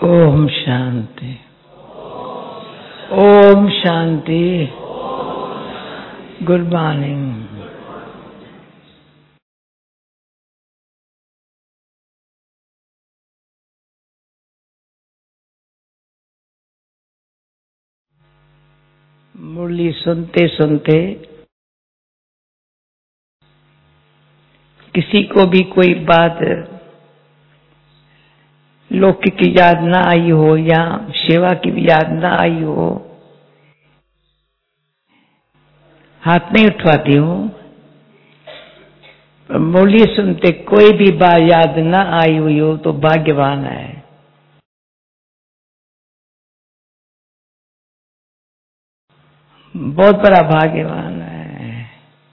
Om Shanti. Om Shanti. Good morning. मुरली सुनते सुनते किसी को भी कोई बात लौकिक की याद ना आई हो या सेवा की भी याद ना आई हो, हाथ नहीं उठवाती हूँ। मुरली सुनते कोई भी बात याद ना आई हुई हो तो भाग्यवान है। बहुत बड़ा भाग्यवान है,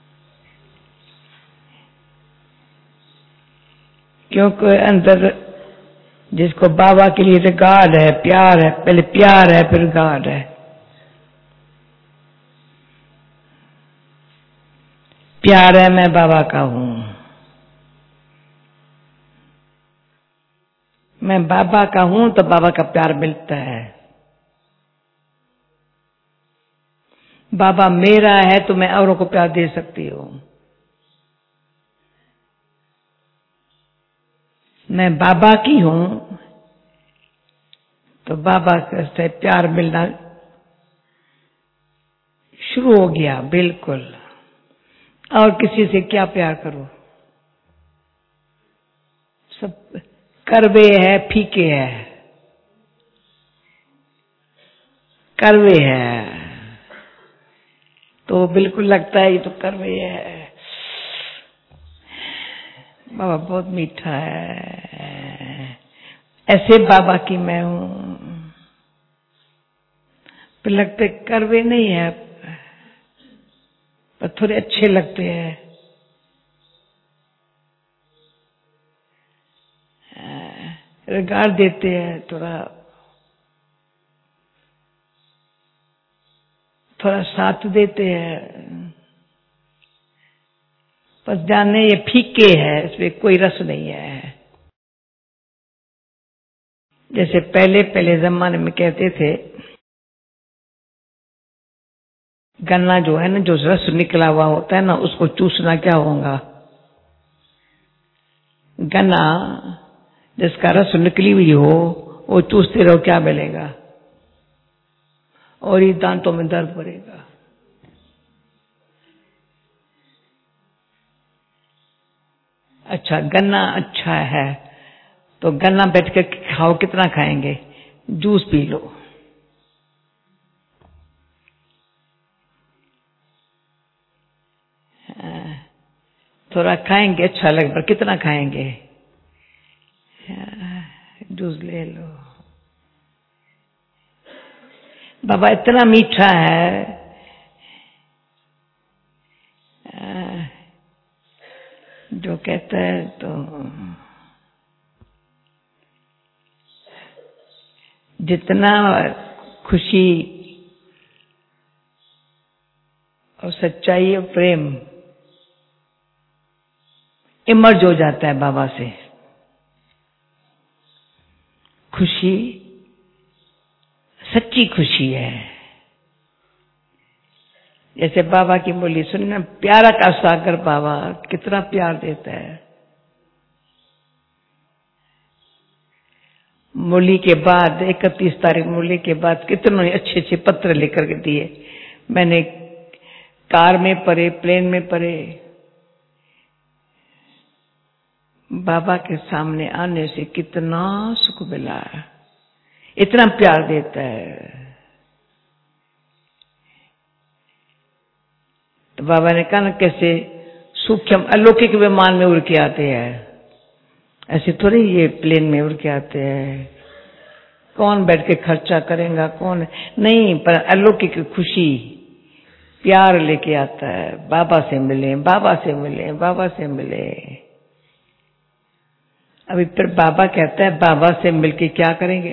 क्योंकि अंदर जिसको बाबा के लिए रिगार्ड है, प्यार है, पहले प्यार है फिर रिगार्ड है। प्यार है, मैं बाबा का हूं, मैं बाबा का हूं तो बाबा का प्यार मिलता है। बाबा मेरा है तो मैं औरों को प्यार दे सकती हूं। मैं बाबा की हूं तो बाबा से प्यार मिलना शुरू हो गया। बिल्कुल। और किसी से क्या प्यार करो, सब करवे है, फीके है, करवे है तो बिल्कुल लगता है ये तो करवे है। बाबा बहुत मीठा है, ऐसे बाबा की मैं हूं। फिर लगते करवे नहीं है पर थोड़े अच्छे लगते हैं। रिगार्ड देते हैं, थोड़ा साथ देते हैं, पर जाने ये फीके है, इसमें कोई रस नहीं है। जैसे पहले पहले जमाने में कहते थे गन्ना जो है ना, जो रस निकला हुआ होता है ना, उसको चूसना क्या होगा। गन्ना जिसका रस निकली हुई हो वो चूसते रहो, क्या मिलेगा, और ये दांतों में दर्द पड़ेगा। अच्छा गन्ना अच्छा है तो गन्ना बैठ कर खाओ, कितना खाएंगे, जूस पी लो। थोड़ा खाएंगे अच्छा लगे, पर कितना खाएंगे, जूस ले लो। बाबा इतना मीठा है, जो कहता है तो जितना खुशी और सच्चाई और प्रेम इमर्ज हो जाता है बाबा से, खुशी सच्ची खुशी है। जैसे बाबा की बोली सुनना, प्यारा का सागर बाबा कितना प्यार देता है। मुरली के बाद 31 तारीख मुरली के बाद कितने अच्छे अच्छे पत्र लेकर के दिए। मैंने कार में पढ़े, प्लेन में पढ़े। बाबा के सामने आने से कितना सुख मिला है, इतना प्यार देता है। तो बाबा ने कहा ना, कैसे सूक्ष्म अलौकिक विमान में उड़ के आते हैं, ऐसे थोड़ी ये प्लेन में उड़ के आते हैं। कौन बैठ के खर्चा करेगा, कौन नहीं, पर अलौकिक खुशी प्यार लेके आता है। बाबा से मिले, बाबा से मिले, बाबा से मिले। अभी फिर बाबा कहता है बाबा से मिलके क्या करेंगे।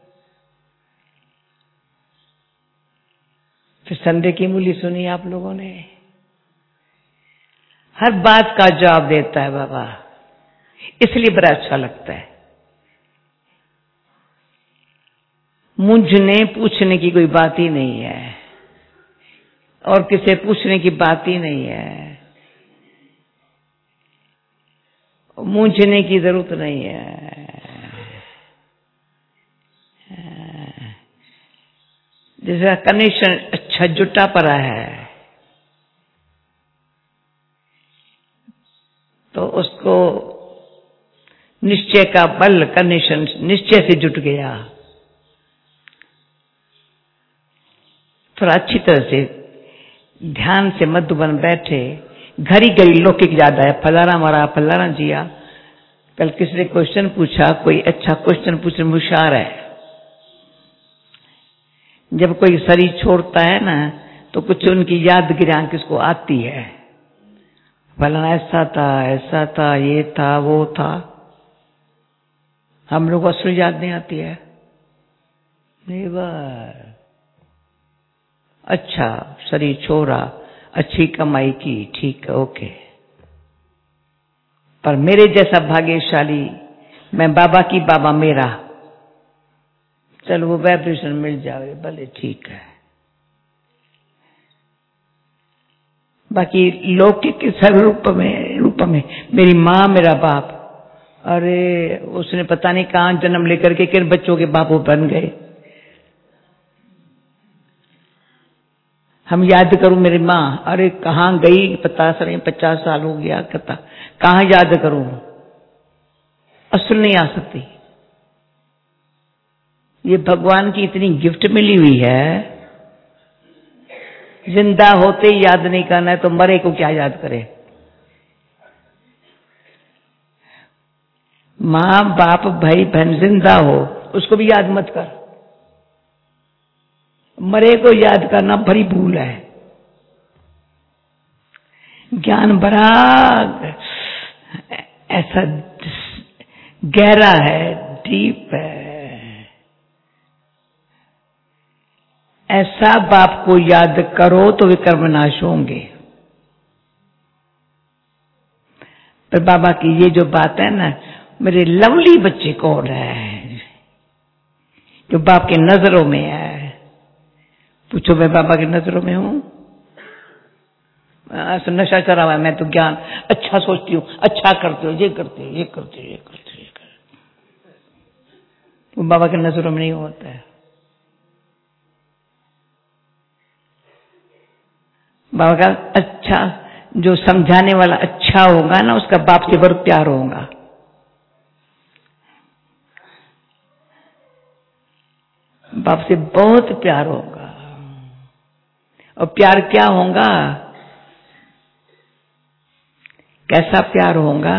फिर संडे की मुरली सुनी आप लोगों ने, हर बात का जवाब देता है बाबा, इसलिए बड़ा अच्छा लगता है। मुझने पूछने की कोई बात ही नहीं है, और किसे पूछने की बात ही नहीं है, मूंझने की जरूरत नहीं है। जैसा कनेक्शन अच्छा जुटा पड़ा है तो उसको निश्चय का बल, कनेक्शन निश्चय से जुट गया। थोड़ा अच्छी तरह से ध्यान से मधुबन बैठे, घड़ी घड़ी लौकिक याद आया, फलाना मरा, फलाना जिया। कल किसी ने क्वेश्चन पूछा, कोई अच्छा क्वेश्चन पूछने में होशियार है। जब कोई शरीर छोड़ता है ना तो कुछ उनकी यादगिरियां किसको आती है, फलाना ऐसा था, ये था, वो था। हम लोग असली याद नहीं आती है। नहीं बार अच्छा शरीर छोड़ा, अच्छी कमाई की, ठीक है, ओके। पर मेरे जैसा भाग्यशाली, मैं बाबा की बाबा मेरा, चलो वो वाइब्रेशन मिल जाए भले ठीक है। बाकी लौकिक के सर्वरूप में मेरी माँ मेरा बाप, अरे उसने पता नहीं कहां जन्म लेकर के किन बच्चों के बाप वो बन गए। हम याद करूं मेरी माँ, अरे कहां गई पता नहीं, 50 साल हो गया, कहां याद करूं, असल नहीं आ सकती। ये भगवान की इतनी गिफ्ट मिली हुई है, जिंदा होते ही याद नहीं करना है तो मरे को क्या याद करे। माँ बाप भाई बहन जिंदा हो उसको भी याद मत कर, मरे को याद करना बड़ी भूल है। ज्ञान बड़ा ऐसा गहरा है, डीप है। ऐसा बाप को याद करो तो वे कर्मनाश होंगे। पर बाबा की ये जो बात है ना, मेरे लवली बच्चे कौन है जो बाप के नजरों में है? पूछो मैं बाबा की नजरों में हूं? ऐसा नशा चढ़ा हुआ है, मैं तो ज्ञान अच्छा सोचती हूँ, अच्छा करती हूँ, ये करती हूँ, ये करती हूँ, ये करती हूँ, ये करती हूँ। वो बाबा के नजरों में नहीं होता है। बाबा का अच्छा जो समझाने वाला अच्छा होगा ना, उसका बाप से बड़ा प्यार होगा। बाप से बहुत प्यार होगा। और प्यार क्या होगा? कैसा प्यार होगा?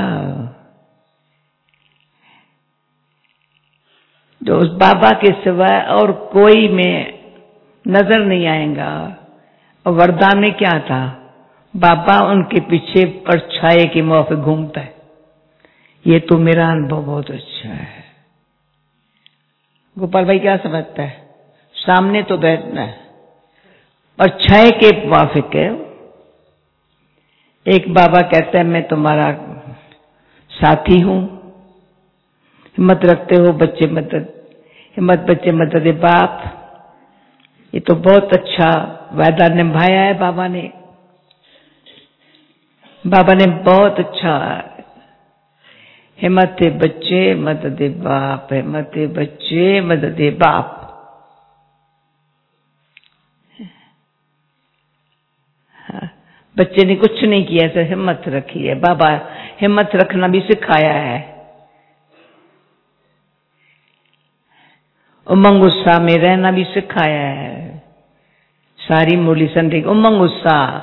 जो उस बाबा के सिवाय और कोई में नजर नहीं आएगा। और वरदान में क्या था? बाबा उनके पीछे परछाई की मुंह पे घूमता है। ये तो मेरा अनुभव बहुत अच्छा है। गोपाल भाई क्या समझता है? सामने तो बैठना है, परछाई के मुआफिक है। एक बाबा कहता है मैं तुम्हारा साथी हूं, हिम्मत रखते हो बच्चे मदद, हिम्मत बच्चे मदद बाप। ये तो बहुत अच्छा वादा निभाया है बाबा ने। बाबा ने बहुत अच्छा, हिम्मत बच्चे मदद बाप, हिम्मत बच्चे मदद बाप। बच्चे ने कुछ नहीं किया, ऐसे हिम्मत रखी है। बाबा हिम्मत रखना भी सिखाया है। उमंग उत्साह में रहना भी सिखाया है। सारी मुरली संडे उमंग उत्साह,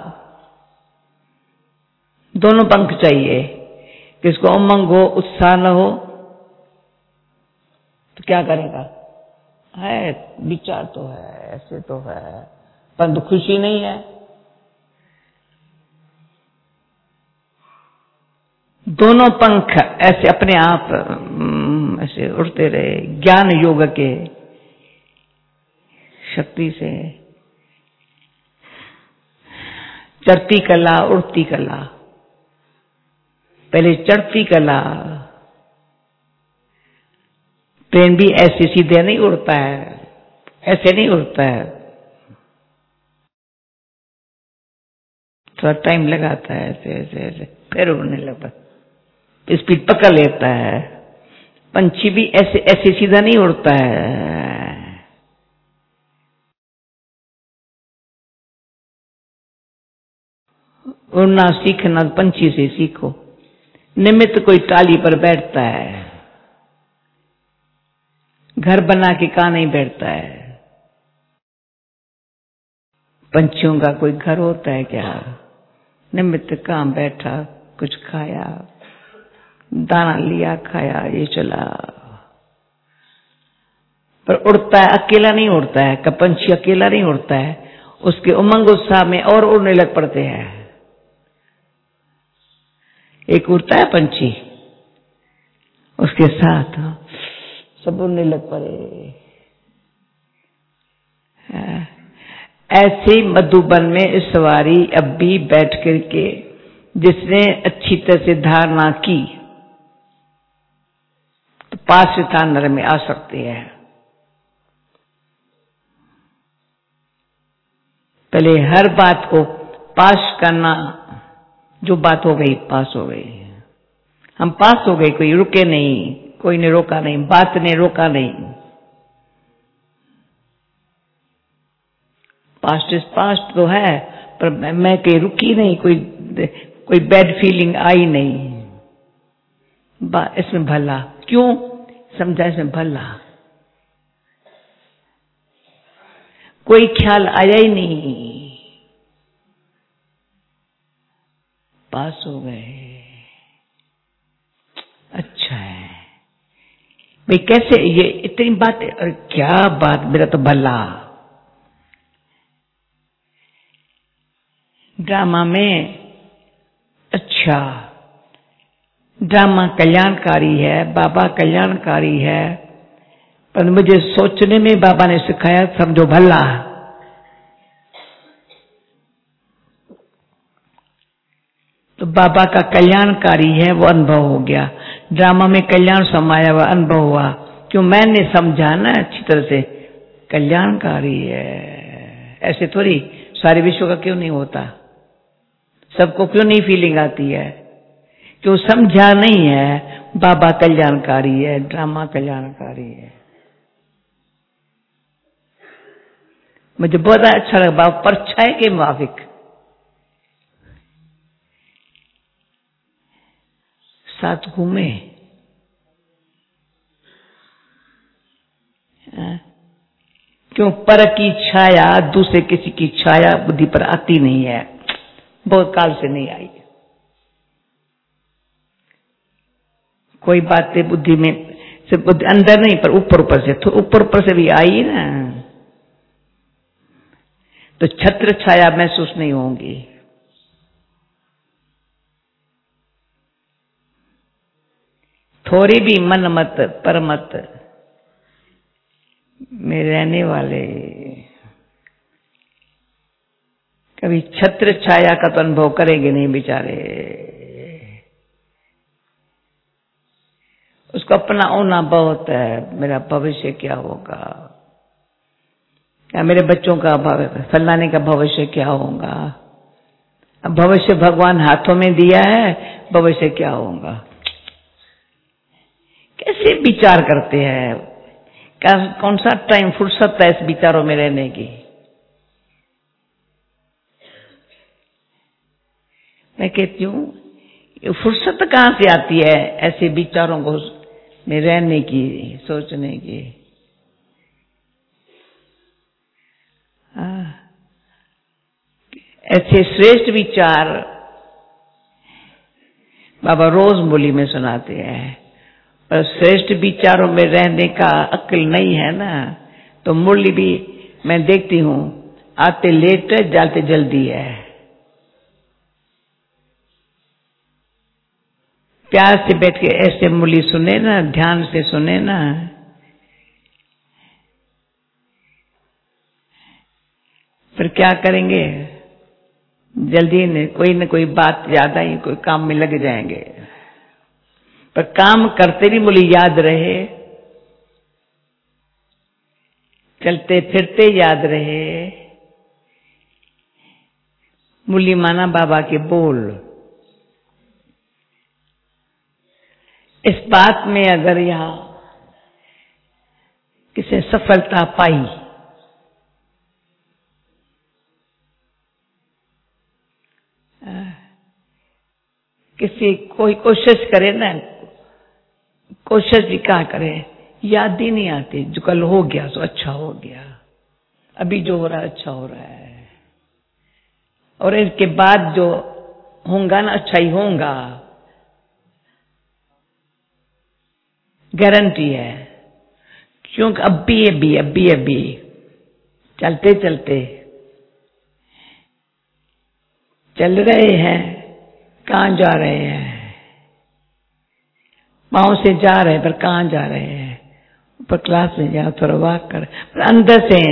दोनों पंख चाहिए। किसको उमंग हो, उत्साह न हो तो क्या करेगा? है विचार तो है, ऐसे तो है, परंतु खुशी नहीं है। दोनों पंख ऐसे अपने आप ऐसे उड़ते रहे ज्ञान योग के शक्ति से। चढ़ती कला, उड़ती कला। पहले चढ़ती कला, ट्रेन भी ऐसे सीधे नहीं उड़ता है, ऐसे नहीं उड़ता है, थोड़ा टाइम लगाता है, ऐसे ऐसे ऐसे फिर उड़ने लगता, स्पीड पकड़ लेता है। पंछी भी ऐसे ऐसे सीधा नहीं उड़ता है। उड़ना सीखना पंछी से सीखो। निमित्त कोई टाली पर बैठता है, घर बना के कहाँ नहीं बैठता है। पंछियों का कोई घर होता है क्या? निमित्त कहाँ बैठा, कुछ खाया, दाना लिया, खाया, ये चला। पर उड़ता है, अकेला नहीं उड़ता है। का पंछी अकेला नहीं उड़ता है, उसके उमंग उत्साह में और उड़ने लग पड़ते हैं। एक उड़ता है पंछी, उसके साथ सब उड़ने लग पड़े। ऐसे मधुबन में इस सवारी अब भी बैठ करके जिसने अच्छी तरह से धारणा की तो पास स्थान में आ सकते हैं। पहले हर बात को पास करना, जो बात हो गई पास हो गई, हम पास हो गए, कोई रुके नहीं, कोई ने रोका नहीं, बात ने रोका नहीं। पास्ट इज पास्ट तो है, पर मैं कहीं रुकी नहीं, कोई बैड फीलिंग आई नहीं। इसमें भला क्यों समझा, इसमें भला कोई ख्याल आया ही नहीं, पास हो गए। अच्छा है भाई, कैसे ये इतनी बात, और क्या बात, मेरा तो भला। ड्रामा में अच्छा, ड्रामा कल्याणकारी है, बाबा कल्याणकारी है, पर मुझे सोचने में बाबा ने सिखाया समझो भला। तो बाबा का कल्याणकारी है, वो अनुभव हो गया। ड्रामा में कल्याण समाया हुआ अनुभव हुआ, क्यों मैंने समझा ना अच्छी तरह से, कल्याणकारी है। ऐसे थोड़ी सारे विश्व का क्यों नहीं होता, सबको क्यों नहीं फीलिंग आती है, क्यों समझा नहीं है। बाबा कल्याणकारी है, ड्रामा कल्याणकारी है। मुझे बहुत अच्छा लगा, बाबा परछाई के मुआफिक साथ घूमे। क्यों पर की छाया दूसरे किसी की छाया बुद्धि पर आती नहीं है, बहुत काल से नहीं आई। कोई बातें बुद्धि में सिर्फ अंदर नहीं, पर ऊपर ऊपर से, तो ऊपर ऊपर से भी आई ना, तो छत्र छाया महसूस नहीं होंगी। थोड़ी भी मन मत परमत में रहने वाले कभी छत्र छाया का तो अनुभव करेंगे नहीं बेचारे। उसको अपना होना बहुत है, मेरा भविष्य क्या होगा, क्या मेरे बच्चों का भविष्य, फलाने का भविष्य क्या होगा। अब भविष्य भगवान हाथों में दिया है, भविष्य क्या होगा। कैसे विचार करते हैं, कौन सा टाइम फुर्सत है इस विचारों में रहने की। मैं कहती हूँ ये फुर्सत कहाँ से आती है ऐसे विचारों को में रहने की, सोचने की। ऐसे श्रेष्ठ विचार बाबा रोज मुरली में सुनाते हैं, पर श्रेष्ठ विचारों में रहने का अक्ल नहीं है ना, तो मुरली भी मैं देखती हूँ आते लेट है, जाते जल्दी है। प्यार से बैठ के ऐसे मुरली सुने ना, ध्यान से सुने ना, फिर क्या करेंगे, जल्दी न कोई बात याद आई, कोई काम में लग जाएंगे। पर काम करते भी मुझे याद रहे चलते फिरते याद रहे मुरली माना बाबा के बोल। इस बात में अगर यहाँ किसी सफलता पाई, किसी कोई कोशिश करे ना, कोशिश भी क्या करे, याद ही नहीं आती। जो कल हो गया तो अच्छा हो गया, अभी जो हो रहा है अच्छा हो रहा है, और इसके बाद जो होगा ना अच्छा ही होगा, गारंटी है। क्योंकि अभी चलते चलते चल रहे हैं, कहाँ जा रहे हैं, पाँव से जा रहे हैं पर कहाँ जा रहे हैं। ऊपर क्लास में जाओ, थोड़ा वॉक कर, पर अंदर से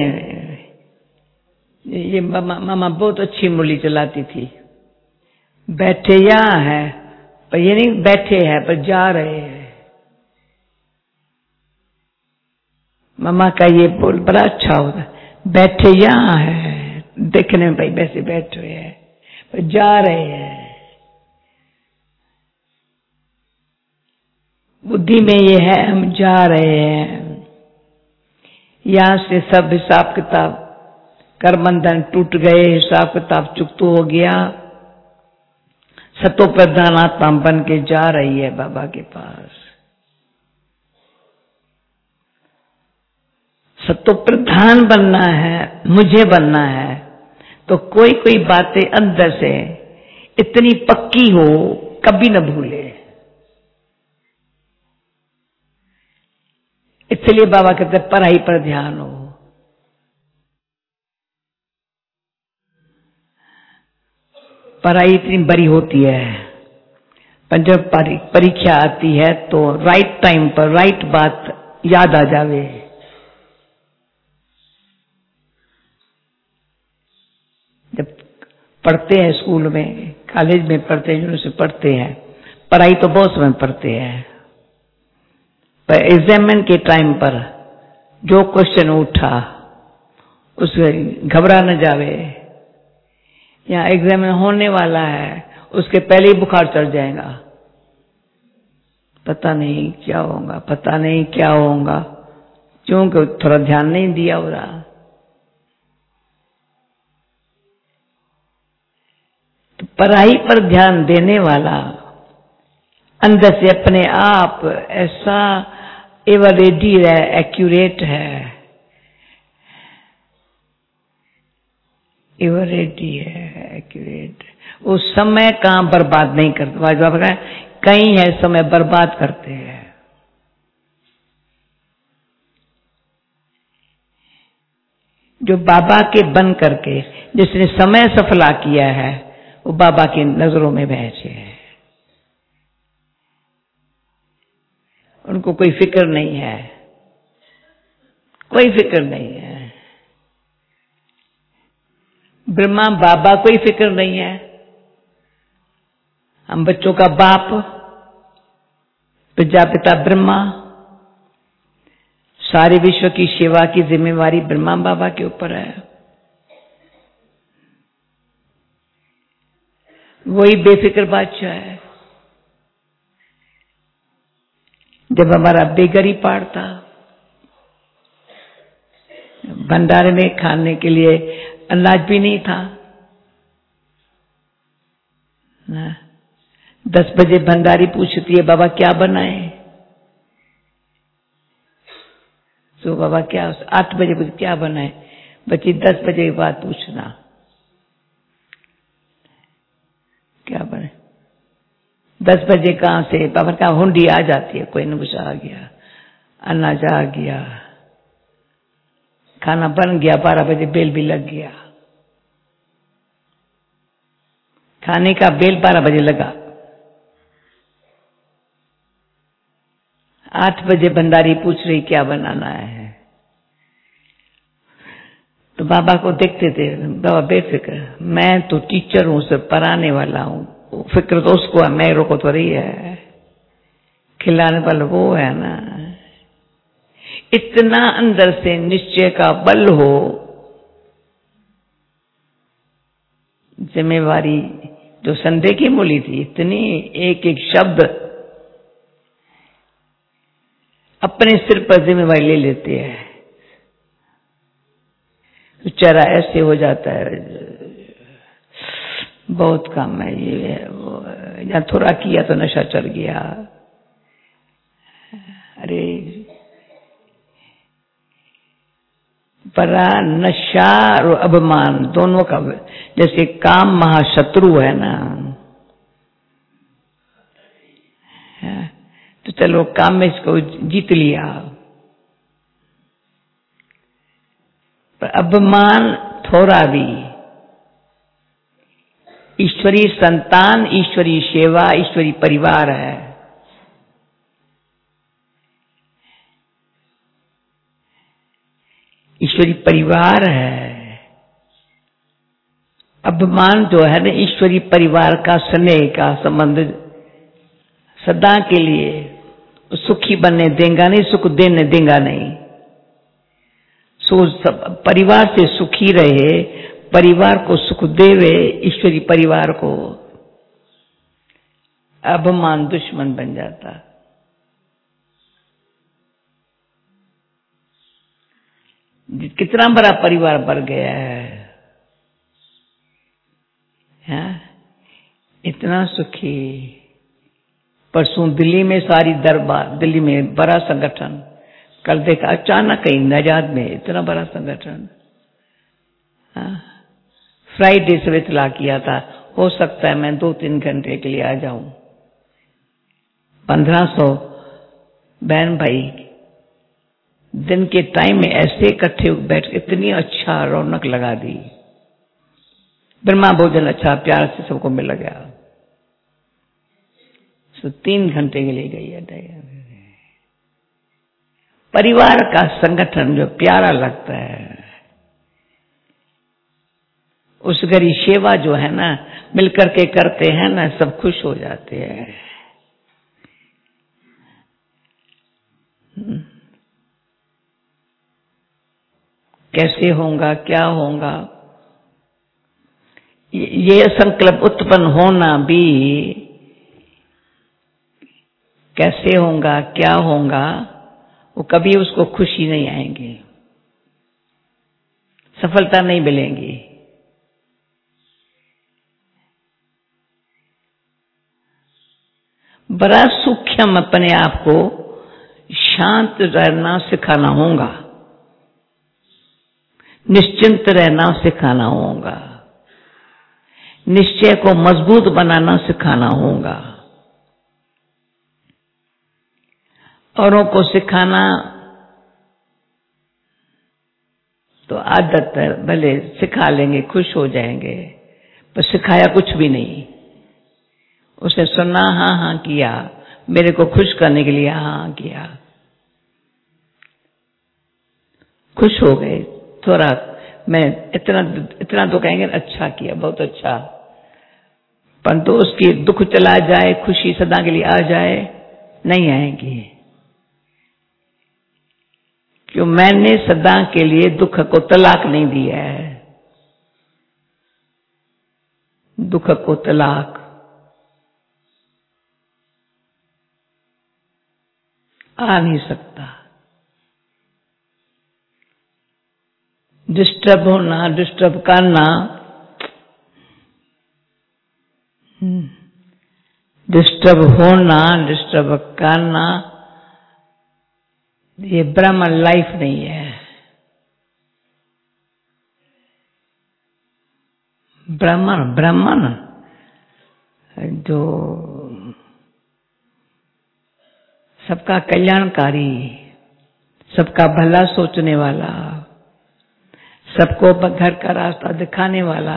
ये मामा बहुत अच्छी मुरली चलाती थी। बैठे यहाँ है पर ये नहीं बैठे हैं पर जा रहे हैं। मामा का ये बोल बड़ा अच्छा होता, बैठे यहाँ है, देखने में भाई वैसे बैठे हुए हैं पर जा रहे हैं। बुद्धि में ये है हम जा रहे हैं। यहां से सब हिसाब किताब कर बंधन टूट गए, हिसाब किताब चुकता हो गया। सतो प्रधान आत्मा बन के जा रही है बाबा के पास। सतो प्रधान बनना है, मुझे बनना है, तो कोई कोई बातें अंदर से इतनी पक्की हो कभी न भूले। इसलिए बाबा कहते पढ़ाई पर ध्यान हो। पढ़ाई इतनी बड़ी होती है, पर जब परीक्षा आती है तो राइट टाइम पर राइट बात याद आ जावे। जब पढ़ते हैं स्कूल में, कॉलेज में पढ़ते हैं, यूनिवर्सिटी पढ़ते हैं, पढ़ाई तो बहुत समय पढ़ते हैं, पर एग्जामिन के टाइम पर जो क्वेश्चन उठा उससे घबरा न जावे। यहाँ एग्जामिन होने वाला है, उसके पहले ही बुखार चढ़ जाएगा, पता नहीं क्या होगा, पता नहीं क्या होगा, क्योंकि थोड़ा ध्यान नहीं दिया हो रहा। तो पढ़ाई पर ध्यान देने वाला अंदर से अपने आप ऐसा एवर रेडी है, एक्यूरेट है, एवर रेडी है, एक्यूरेट। वो समय कहाँ बर्बाद नहीं करते, कहीं है समय बर्बाद करते हैं। जो बाबा के बन करके जिसने समय सफला किया है वो बाबा की नजरों में बैठे हैं। उनको कोई फिक्र नहीं है, कोई फिक्र नहीं है। ब्रह्मा बाबा कोई फिक्र नहीं है। हम बच्चों का बाप प्रजापिता ब्रह्मा, सारे विश्व की सेवा की जिम्मेवारी ब्रह्मा बाबा के ऊपर है। वही बेफिक्र बादशाह है। जब हमारा बेगरी पाड़ था, भंडारे में खाने के लिए अनाज भी नहीं था ना, 10 बजे भंडारी पूछती है बाबा क्या बनाए, तो बाबा क्या, 8 बजे पूछे क्या बनाए, बच्ची 10 बजे के बाद पूछना क्या बने। 10 बजे कहां से, बाबा का हुंडी आ जाती है, कोई न कुछ आ गया, अनाज आ गया, खाना बन गया, 12 बजे बेल भी लग गया, खाने का बेल 12 बजे लगा। 8 बजे भंडारी पूछ रही क्या बनाना है, तो बाबा को देखते थे, बाबा बेफिक्र, मैं तो टीचर हूं, सिर्फ पढ़ाने वाला हूं, फिक्र तो उसको है, मेरे को तो रही है, खिलाने वाला वो है ना। इतना अंदर से निश्चय का बल हो, जिम्मेवारी जो संदेह की मूली थी, इतनी एक एक शब्द अपने सिर पर जिम्मेवारी ले लेते हैं, तो चेहरा ऐसे हो जाता है, बहुत कम है ये वो, या थोड़ा किया तो नशा चढ़ गया। अरे बड़ा नशा और अभिमान दोनों का, जैसे काम महाशत्रु है ना, तो चलो काम में इसको जीत लिया, पर अभिमान थोड़ा भी, ईश्वरीय संतान, ईश्वरीय सेवा, ईश्वरीय परिवार है, ईश्वरीय परिवार है। अभिमान जो है ना, ईश्वरीय परिवार का स्नेह का संबंध सदा के लिए सुखी बनने देगा नहीं, सुख देने देगा नहीं। सो सब परिवार से सुखी रहे, परिवार को सुख देवे, ईश्वरीय परिवार को, अभिमान दुश्मन बन जाता। कितना बड़ा परिवार बढ़ गया है, इतना सुखी। परसों दिल्ली में सारी दरबार, दिल्ली में बड़ा संगठन, कल देखा अचानक कहीं नजाद में इतना बड़ा संगठन, फ्राइडे से इतला किया था, हो सकता है मैं 2-3 घंटे के लिए आ जाऊं। 1500 बहन भाई दिन के टाइम में ऐसे इकट्ठे बैठ, इतनी अच्छा रौनक लगा दी, ब्रह्मा भोजन अच्छा प्यार से सबको मिल गया। तो 3 घंटे के लिए गई है। परिवार का संगठन जो प्यारा लगता है, उस गरीब सेवा जो है ना, मिलकर के करते हैं ना, सब खुश हो जाते हैं। कैसे होगा, क्या होगा, ये संकल्प उत्पन्न होना भी, कैसे होगा, क्या होगा, वो कभी उसको खुशी नहीं आएंगे, सफलता नहीं मिलेंगी। बड़ा सूक्ष्म अपने आप को शांत रहना सिखाना होगा, निश्चिंत रहना सिखाना होगा, निश्चय को मजबूत बनाना सिखाना होगा। औरों को सिखाना तो आदत है, भले सिखा लेंगे, खुश हो जाएंगे, पर सिखाया कुछ भी नहीं। उसे सुना, हाँ हाँ किया, मेरे को खुश करने के लिए हाँ किया, खुश हो गए थोड़ा, मैं इतना तो कहेंगे अच्छा किया, बहुत अच्छा, परंतु उसकी दुख चला जाए, खुशी सदा के लिए आ जाए, नहीं आएगी। क्यों? मैंने सदा के लिए दुख को तलाक नहीं दिया है, दुख को तलाक आ नहीं सकता। डिस्टर्ब होना, डिस्टर्ब करना, डिस्टर्ब होना, डिस्टर्ब करना, ये ब्रह्मन लाइफ नहीं है। ब्राह्मण जो सबका कल्याणकारी, सबका भला सोचने वाला, सबको घर का रास्ता दिखाने वाला,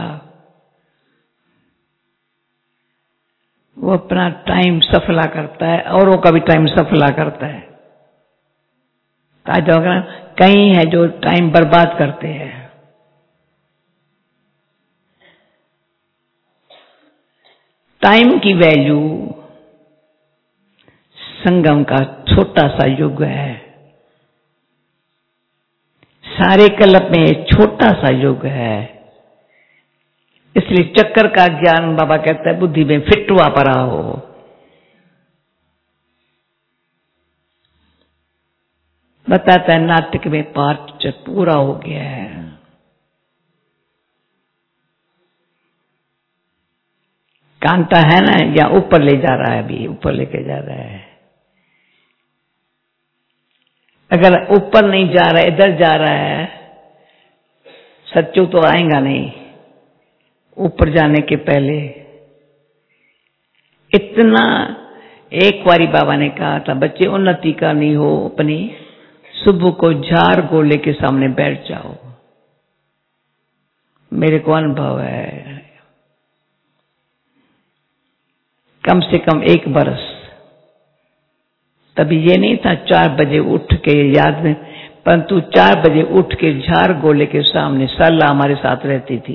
वो अपना टाइम सफला करता है, औरों का भी टाइम सफला करता है। आज कई है जो टाइम बर्बाद करते हैं। टाइम की वैल्यू, संगम का छोटा सा युग है, सारे कल्प में छोटा सा युग है, इसलिए चक्कर का ज्ञान बाबा कहता है बुद्धि में फिट हुआ पड़ा हो। बताता है नाटक में पार्ट पूरा हो गया है। कांटा है ना, या ऊपर ले जा रहा है, अभी ऊपर लेके जा रहा है। अगर ऊपर नहीं जा रहा है, इधर जा रहा है, सच्चू तो आएगा नहीं। ऊपर जाने के पहले इतना, एक बारी बाबा ने कहा था, बच्चे उन्नति करनी हो अपनी, सुबह को झाड़ गोले के सामने बैठ जाओ। मेरे को अनुभव है, कम से कम 1 बरस। तभी ये नहीं था 4 बजे उठ के, याद में, परंतु 4 बजे उठ के झाड़ गोले के सामने सरला हमारे साथ रहती थी।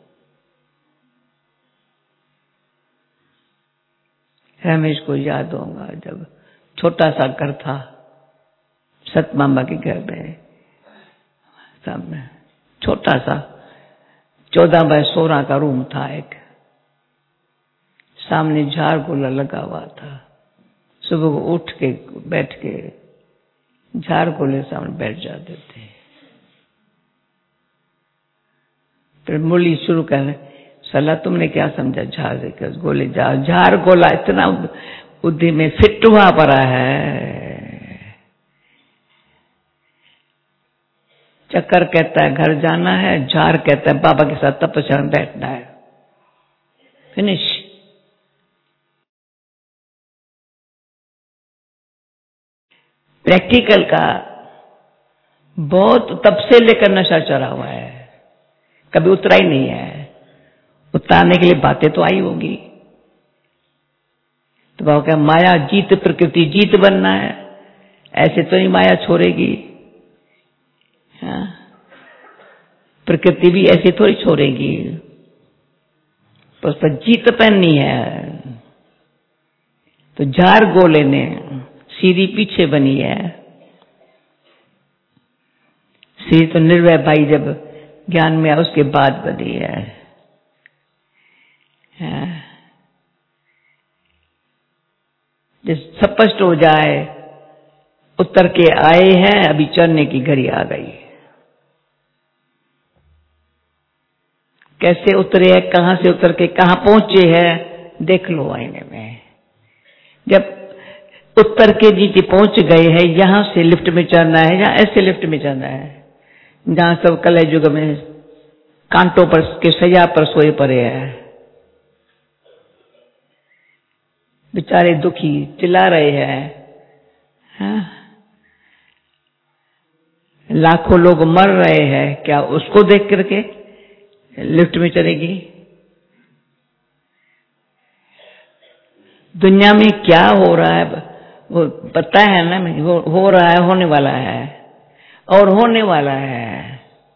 रमेश को याद होगा, जब छोटा सा घर था सतमामा के घर में, सामने छोटा सा 14 बाय 16 का रूम था, एक सामने झाड़ गोला लगा हुआ था। सुबह को उठ के बैठ के झाड़ गोले सामने बैठ जाते थे। फिर मुरली शुरू कर, सला तुमने क्या समझा झाड़ गोले? झाड़ गोला इतना बुद्धि में फिट हुआ पड़ा है। चक्कर कहता है घर जाना है, झाड़ कहता है बाबा के साथ तपस्या में बैठना है। फिनिश। प्रैक्टिकल का बहुत तब से लेकर नशा चढ़ा हुआ है, कभी उतरा ही नहीं है। उतारने के लिए बातें तो आई होगी। तो बाबा क्या माया जीत, प्रकृति जीत बनना है, ऐसे तो नहीं माया छोड़ेगी। हाँ? प्रकृति भी ऐसे थोड़ी छोड़ेगी, तो उस पर जीत पहननी है। तो झाड़ गोले ने सीधी पीछे बनी है। सीधी तो निर्भय भाई जब ज्ञान में आया उसके बाद बनी है। जब स्पष्ट हो जाए उतर के आए हैं, अभी चढ़ने की घड़ी आ गई। कैसे उतरे हैं, कहां से उतर के कहां पहुंचे हैं, देख लो आईने में। जब उत्तर के नीचे पहुंच गए हैं, यहां से लिफ्ट में चढ़ना है या ऐसे लिफ्ट में चढ़ना है, जहां सब कलह युग में कांटों पर के सैया पर सोए पड़े हैं, बेचारे दुखी चिल्ला रहे हैं। हाँ? लाखों लोग मर रहे हैं, क्या उसको देख करके लिफ्ट में चलेगी? दुनिया में क्या हो रहा है वो पता है ना, हो रहा है, होने वाला है और होने वाला है।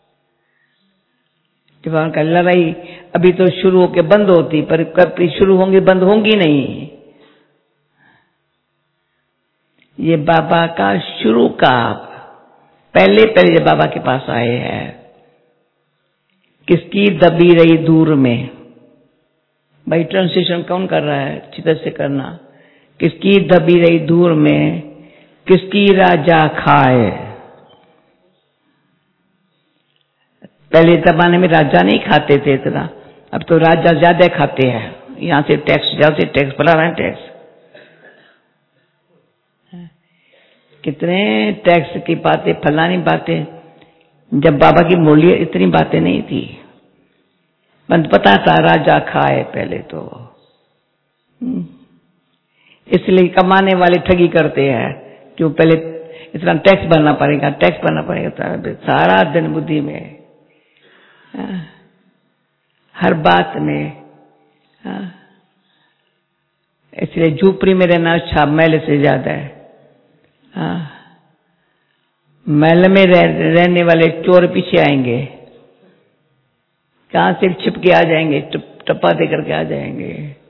जब का लड़ाई अभी तो शुरू होके बंद होती, पर कब शुरू होंगी बंद होंगी नहीं। ये बाबा का शुरू का, पहले जब बाबा के पास आए हैं, किसकी दबी रही दूर में, भाई ट्रांसलेशन कौन कर रहा है? अच्छी तरह से करना। किसकी दबी रही दूर में, किसकी राजा खाए। पहले जमाने में राजा नहीं खाते थे इतना, अब तो राजा ज्यादा खाते हैं। यहां से टैक्स, जहां से टैक्स बढ़ा रहे हैं, टैक्स कितने टैक्स की बातें, फलानी बातें। जब बाबा की मूल्य इतनी बातें नहीं थी, बंद पता था राजा खाए पहले तो। इसलिए कमाने वाले ठगी करते हैं, क्यों? पहले इतना टैक्स भरना पड़ेगा, टैक्स भरना पड़ेगा, सारा दिन बुद्धि में, हर बात में। इसलिए झूपड़ी में रहना अच्छा महल से ज्यादा है। महल में रहने वाले चोर पीछे आएंगे, कहां से छिप के आ जाएंगे, टप्पा दे करके आ जाएंगे।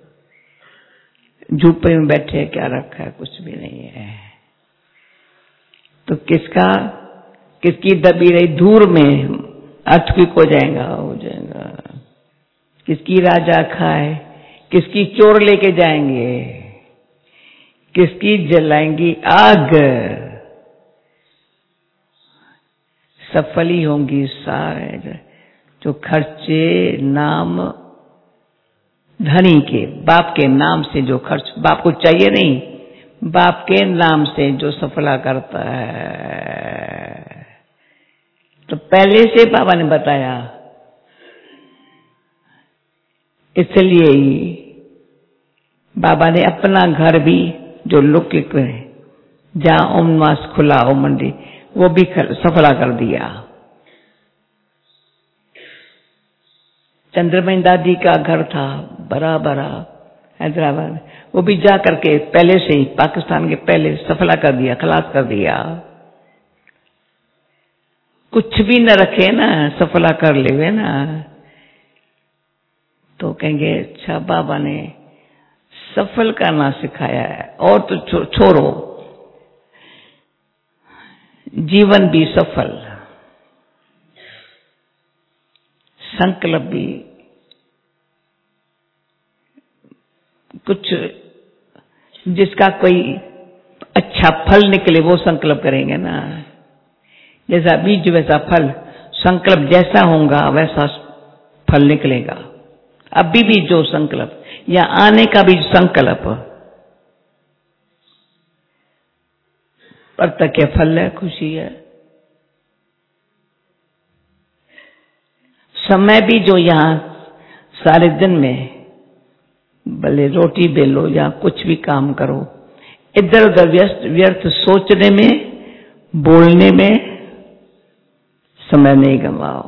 झूपड़ी में बैठे क्या रखा है? कुछ भी नहीं है। तो किसका किसकी दबी रही धूल में अर्थक्वेक हो जाएगा, किसकी राजा खाए, किसकी चोर लेके जाएंगे, किसकी जलाएंगी आग, सफल ही होंगी सारे जो खर्चे नाम धनी के, बाप के नाम से जो खर्च, बाप को चाहिए नहीं, बाप के नाम से जो सफला करता है। तो पहले से बाबा ने बताया, इसलिए ही बाबा ने अपना घर भी जो लौकिक है, जहां ओम निवास खुला ओम मंडी, वो भी सफला कर दिया। चंद्रमणि दादी का घर था बड़ा बड़ा हैदराबाद में, वो भी जा करके पहले से ही पाकिस्तान के पहले सफला कर दिया, खलास कर दिया। कुछ भी न रखे ना, सफला कर लेवे ना, तो कहेंगे अच्छा बाबा ने सफल करना सिखाया है। और तो छोड़ो, जीवन भी सफल, संकल्प भी, कुछ जिसका कोई अच्छा फल निकले वो संकल्प करेंगे ना। जैसा बीज वैसा फल, संकल्प जैसा होगा वैसा फल निकलेगा। अभी भी जो संकल्प या आने का भी संकल्प, पर तक क्या फल है, खुशी है। समय भी जो यहाँ सारे दिन में भले रोटी बेलो या कुछ भी काम करो, इधर उधर व्यर्थ सोचने में, बोलने में समय नहीं गंवाओ।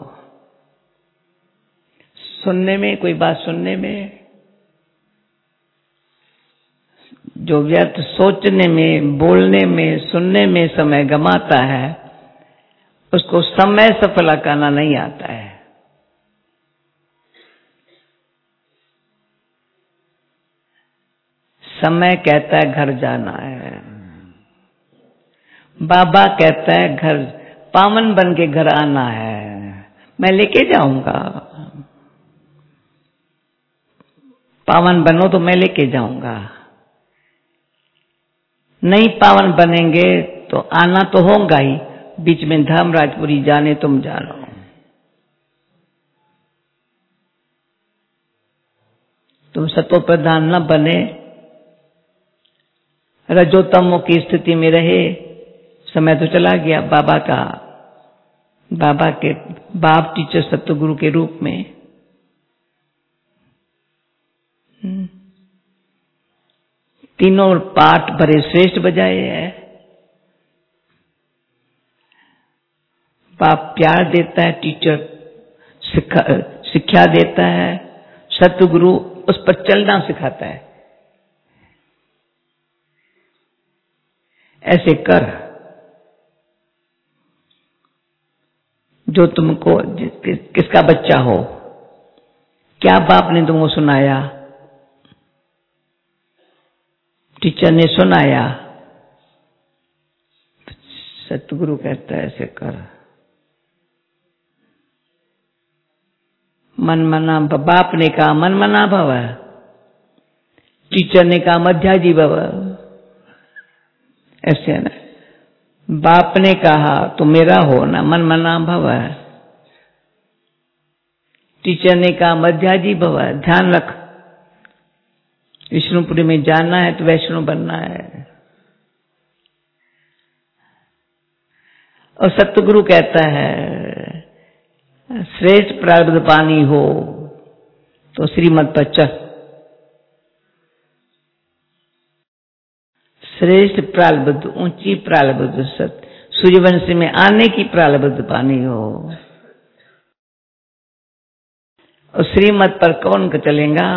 सुनने में, कोई बात सुनने में, जो व्यर्थ सोचने में, बोलने में, सुनने में समय गंवाता है, उसको समय सफला करना नहीं आता है। समय कहता है घर जाना है, बाबा कहता है घर पावन बन के घर आना है, मैं लेके जाऊंगा। पावन बनो तो मैं लेके जाऊंगा, नहीं पावन बनेंगे तो आना तो होगा ही, बीच में धर्मराजपुरी जाने तुम जानो। तुम सतो प्रधान न बने, रजोतमो की स्थिति में रहे, समय तो चला गया बाबा का, बाबा के बाप टीचर सतगुरु के रूप में। तीनों पाठ बड़े श्रेष्ठ बजाए हैं। बाप प्यार देता है, टीचर शिक्षा देता है, सतगुरु उस पर चलना सिखाता है। ऐसे कर जो तुमको किसका बच्चा हो, क्या बाप ने तुमको सुनाया, टीचर ने सुनाया, सतगुरु कहता है ऐसे कर। मन मना, बाप ने कहा मन मना भव, टीचर ने कहा मध्याजी भव। ऐसे है ना, बाप ने कहा तो मेरा हो ना, मन मना भव, टीचर ने कहा मध्याजी भव। ध्यान रख, विष्णुपुरी में जाना है तो वैष्णव बनना है। और सतगुरु कहता है श्रेष्ठ प्रारब्ध पानी हो तो श्रीमत पर चल। श्रेष्ठ प्रारब्ध, ऊंची प्रारब्ध, सूर्यवंश में आने की प्रारब्ध पानी हो। और श्रीमत पर कौन चलेगा?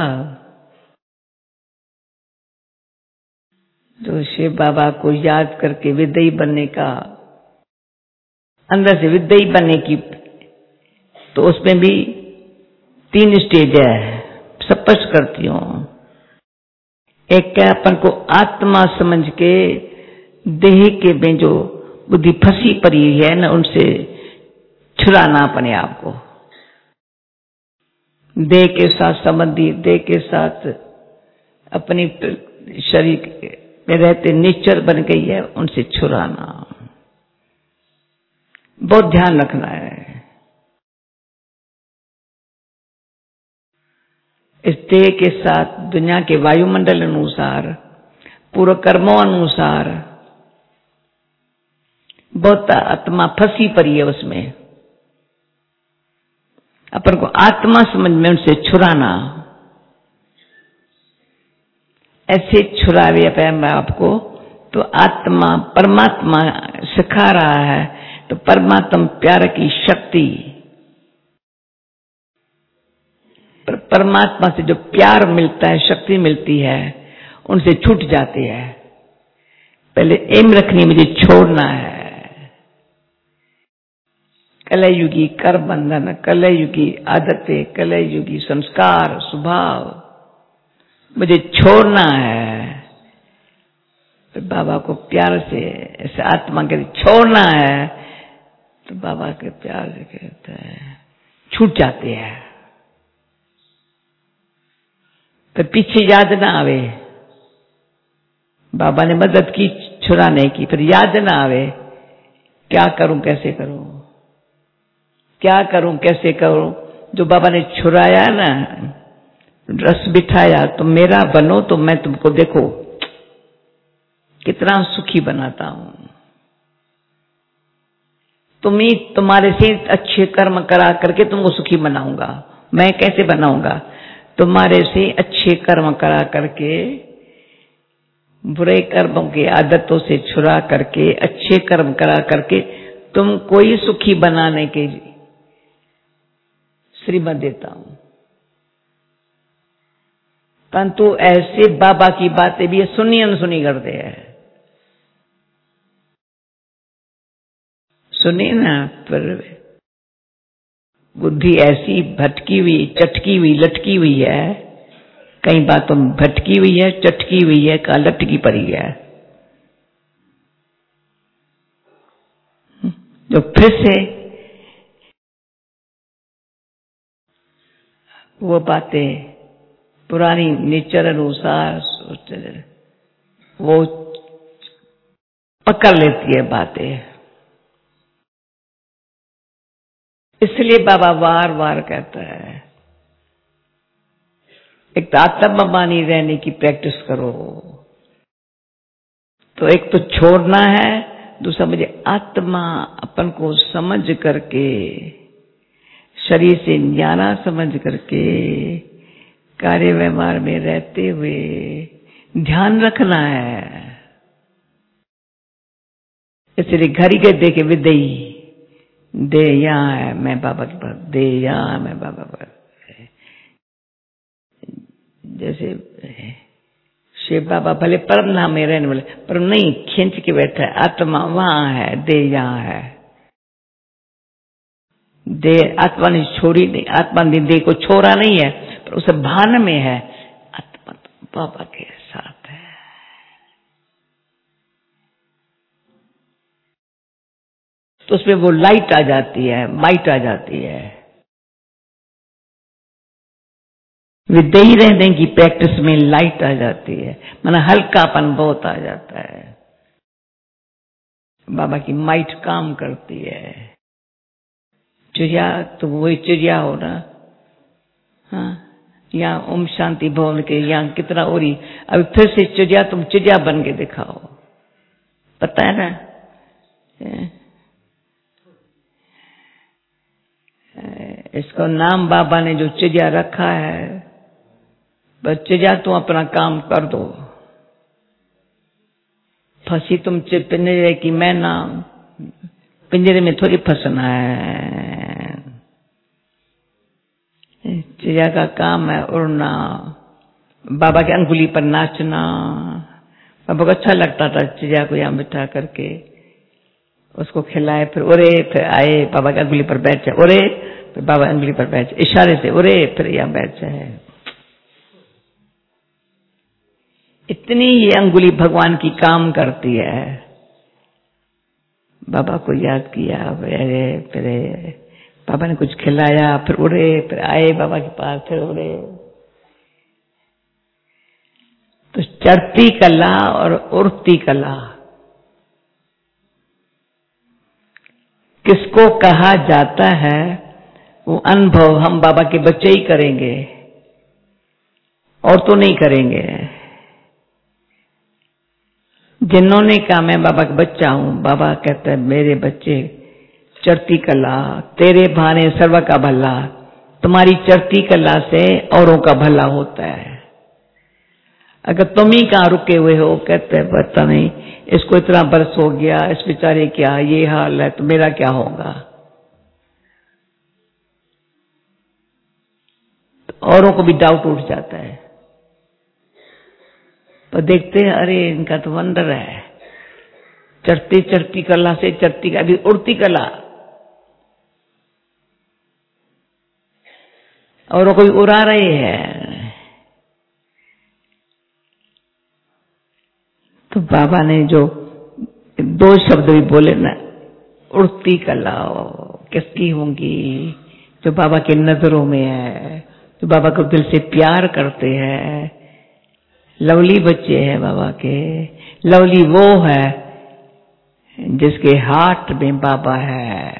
तो शिव बाबा को याद करके विद्यी बनने का, अंदर से विद्यी बनने की, तो उसमें भी 3 स्टेज है, स्पष्ट करती हूं। एक है अपन को आत्मा समझ के देह के में जो बुद्धि फंसी पड़ी है न, उनसे छुड़ाना अपने आप को। देह के साथ संबंधी, देह के साथ अपनी शरीर में रहते नेचर बन गई है, उनसे छुड़ाना, बहुत ध्यान रखना है। इस देह के साथ दुनिया के वायुमंडल अनुसार, पूर्व कर्मों अनुसार बहुत आत्मा फंसी पड़ी है उसमें। अपन को आत्मा समझ में उनसे छुड़ाना, ऐसे छुड़ावे अपने आप को तो आत्मा परमात्मा सिखा रहा है। तो परमात्मा प्यार की शक्ति, परमात्मा से जो प्यार मिलता है, शक्ति मिलती है, उनसे छूट जाते हैं। पहले एम रखनी, मुझे छोड़ना है। कलयुगी कर बंधन, कलयुगी आदतें, कलयुगी संस्कार, स्वभाव, मुझे छोड़ना है। तो बाबा को प्यार से ऐसे आत्मा के छोड़ना है, तो बाबा के प्यार से कहते हैं छूट जाते हैं। तो पीछे याद ना आवे, बाबा ने मदद की छुड़ाने की, फिर याद ना आवे क्या करूं कैसे करूं, क्या करूं कैसे करूं। जो बाबा ने छुड़ाया ना, रस बिठाया, तुम मेरा बनो तो मैं तुमको देखो कितना सुखी बनाता हूं। तुम्ही तुम्हारे से अच्छे कर्म करा करके तुमको सुखी बनाऊंगा। मैं कैसे बनाऊंगा? तुम्हारे से अच्छे कर्म करा करके, बुरे कर्मों की आदतों से छुड़ा करके, अच्छे कर्म करा करके तुमको ही सुखी बनाने के श्रीमत देता हूं। परंतु ऐसे बाबा की बातें भी सुनी अनसुनी करते हैं। सुनी ना, पर बुद्धि ऐसी भटकी हुई, चटकी हुई, लटकी हुई है। कई बातों में भटकी हुई है, चटकी हुई है, का लटकी पड़ी है। जो फिर से वो बातें पुरानी नेचर अनुसार वो पकड़ लेती है बातें। इसलिए बाबा बार बार कहता है, एक तो आत्माभिमानी रहने की प्रैक्टिस करो। तो एक तो छोड़ना है, दूसरा मुझे आत्मा अपन को समझ करके, शरीर से न्यारा समझ करके, कार्य व्यवहार में रहते हुए ध्यान रखना है। इसलिए घर ही के देखे विदई दे यहाँ है, मैं बाबा के पास, दे यहाँ मैं बाबा के पास। जैसे शिव बाबा भले परम नाम में रहने वाले, पर नहीं खींच के बैठा है, आत्मा वहां है, दे यहाँ है। दे आत्मा ने छोड़ी नहीं, आत्मा ने देह को छोड़ा नहीं है, पर उसे भान में है। आत्मा तो बाबा के साथ है। तो उसमें वो लाइट आ जाती है, माइट आ जाती है। विदेही रहने की प्रैक्टिस में लाइट आ जाती है, माना हल्कापन बहुत आ जाता है। बाबा की माइट काम करती है। चिड़िया तो वही चिड़िया हो ना, हाँ, यहाँ ओम शांति भवन के यहाँ कितना उड़ी, अभी फिर से चिड़िया, तुम चिड़िया बन के दिखाओ, पता है ना। इसको नाम बाबा ने जो चिड़िया रखा है, बस चिड़िया तुम अपना काम कर दो। फंसी तुम पिंजरे की मैना, पिंजरे में थोड़ी फंसना है। चिड़िया का काम है उड़ना, बाबा की अंगुली पर नाचना। बाबा को अच्छा लगता था चिड़िया को यहाँ बिठा करके, उसको खिलाए, फिर उड़े, फिर आए, बाबा की अंगुली पर बैठ जाए, उड़े, फिर बाबा अंगुली पर बैठ जाए, इशारे से उड़े, फिर यहाँ बैठ जाए। इतनी ये अंगुली भगवान की काम करती है। बाबा को याद किया, फिर बाबा ने कुछ खिलाया, फिर उड़े, फिर आए बाबा के पास, फिर उड़े। तो चढ़ती कला और उड़ती कला किसको कहा जाता है? वो अनुभव हम बाबा के बच्चे ही करेंगे और तो नहीं करेंगे। जिन्होंने कहा मैं बाबा का बच्चा हूं, बाबा कहते हैं मेरे बच्चे चढ़ती कला, तेरे भाने सर्व का भला, तुम्हारी चढ़ती कला से औरों का भला होता है। अगर तुम ही कहाँ रुके हुए हो, कहते हैं पता नहीं इसको इतना बरस हो गया, इस बेचारे क्या ये हाल है, तो मेरा क्या होगा? तो औरों को भी डाउट उठ जाता है। पर देखते हैं अरे इनका तो वंडर है, चढ़ती चढ़ती कला से चढ़ती, अभी उड़ती कला, औरों को भी उड़ा रहे हैं। तो बाबा ने जो दो शब्द भी बोले ना, उड़ती कला किसकी होंगी? जो बाबा की नजरों में है, जो बाबा को दिल से प्यार करते हैं, लवली बच्चे हैं बाबा के। लवली वो है जिसके हार्ट में बाबा है,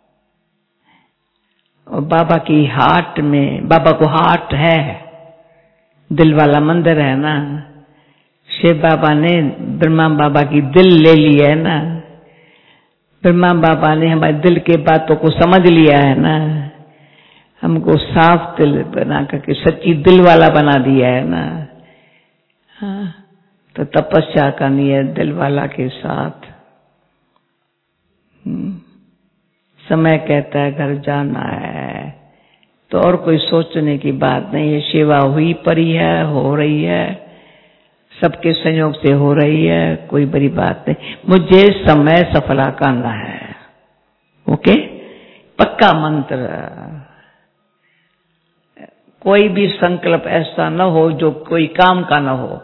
और बाबा की हार्ट में, बाबा को हार्ट है, दिल वाला मंदिर है ना। शिव बाबा ने ब्रह्मा बाबा की दिल ले ली है ना, ब्रह्मा बाबा ने हमारे दिल के बातों को समझ लिया है ना, हमको साफ दिल बना करके सच्ची दिल वाला बना दिया है ना। हाँ, तो तपस्या करनी है दिल वाला के साथ। समय कहता है घर जाना है, तो और कोई सोचने की बात नहीं है। सेवा हुई पड़ी है, हो रही है, सबके संयोग से हो रही है, कोई बड़ी बात नहीं। मुझे समय सफला करना है, ओके, पक्का मंत्र। कोई भी संकल्प ऐसा न हो जो कोई काम का न हो।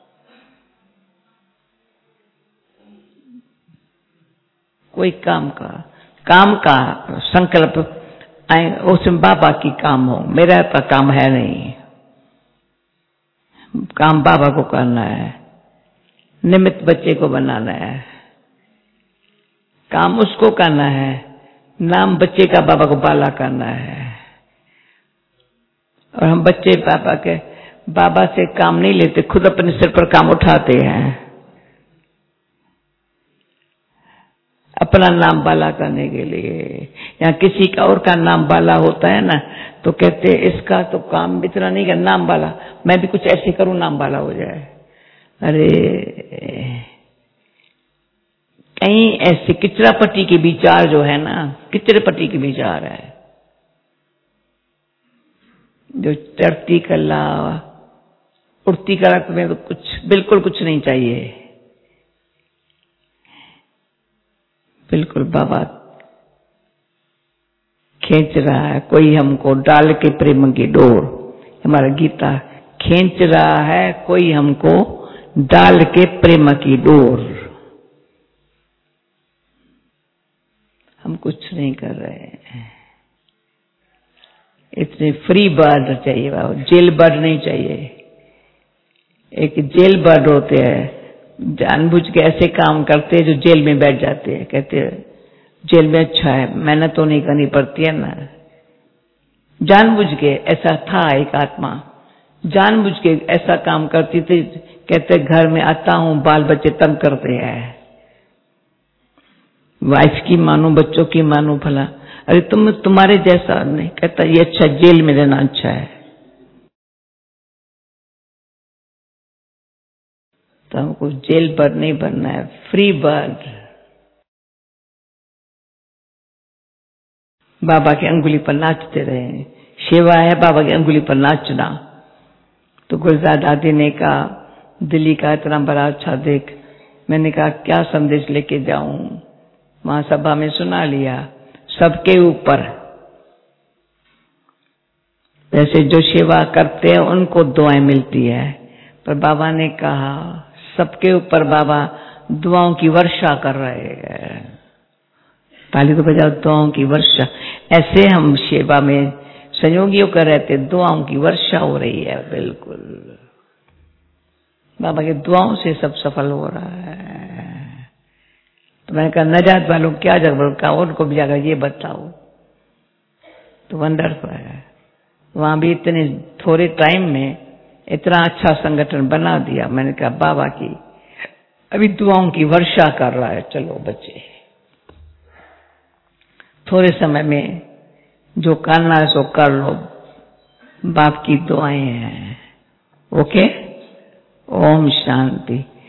कोई काम का संकल्प आए, उसमें बाबा की काम हो, मेरा तो काम है नहीं। काम बाबा को करना है, निमित्त बच्चे को बनाना है, काम उसको करना है, नाम बच्चे का बाबा को बाला करना है। और हम बच्चे बाबा से काम नहीं लेते, खुद अपने सिर पर काम उठाते हैं अपना नाम बाला करने के लिए। या किसी का और का नाम बाला होता है ना, तो कहते इसका तो काम इतना नहीं कर, नाम बाला, मैं भी कुछ ऐसे करूं नाम बाला हो जाए। अरे कहीं ऐसे किचरापट्टी के विचार जो है ना, किचरापट्टी के विचार है। जो चढ़ती कला उड़ती कला तुम्हें तो कुछ बिल्कुल कुछ नहीं चाहिए। बिल्कुल बाबा खींच रहा है कोई हमको डाल के प्रेम की डोर, हमारा गीता खींच रहा है कोई हमको डाल के प्रेम की डोर। हम कुछ नहीं कर रहे हैं, इतने फ्री बर्ड चाहिए बाबा, जेल बर्ड नहीं चाहिए। एक जेल बर्ड होते हैं, जानबूझ के ऐसे काम करते हैं जो जेल में बैठ जाते हैं, कहते हैं जेल में अच्छा है, मेहनत तो नहीं करनी पड़ती है ना। जानबूझ के, ऐसा था एक आत्मा, जानबूझ के ऐसा काम करती थी, कहते घर में आता हूं बाल बच्चे तंग करते हैं, वाइफ की मानो बच्चों की मानो, भला अरे तुम्हारे जैसा नहीं, कहता ये अच्छा जेल में रहना अच्छा है। तो हमको जेल बर्ड नहीं बनना है, फ्री बर्ड। बाबा की अंगुली पर नाचते रहे, सेवा है बाबा की अंगुली पर नाचना। तो गुलजार दादी ने कहा दिल्ली का इतना बड़ा अच्छा देख, मैंने कहा क्या संदेश लेके जाऊं, वहां सभा में सुना लिया, सबके ऊपर, वैसे जो सेवा करते हैं उनको दुआएं मिलती है, पर बाबा ने कहा सबके ऊपर बाबा दुआओं की वर्षा कर रहे हैं। ताली तो बजाओ, दुआओं की वर्षा। ऐसे हम सेवा में संयोगियों कर रहते, दुआओं की वर्षा हो रही है। बिल्कुल बाबा की दुआओं से सब सफल हो रहा है। तो मैंने कहा नजात वालों क्या जरूरत का, उनको भी जाकर ये बताओ। तो वंडरफुल है, वहां भी इतने थोड़े टाइम में इतना अच्छा संगठन बना दिया। मैंने कहा बाबा की अभी दुआओं की वर्षा कर रहा है। चलो बच्चे, थोड़े समय में जो करना है सो कर लो, बाप की दुआएं हैं। ओके, ओम शांति।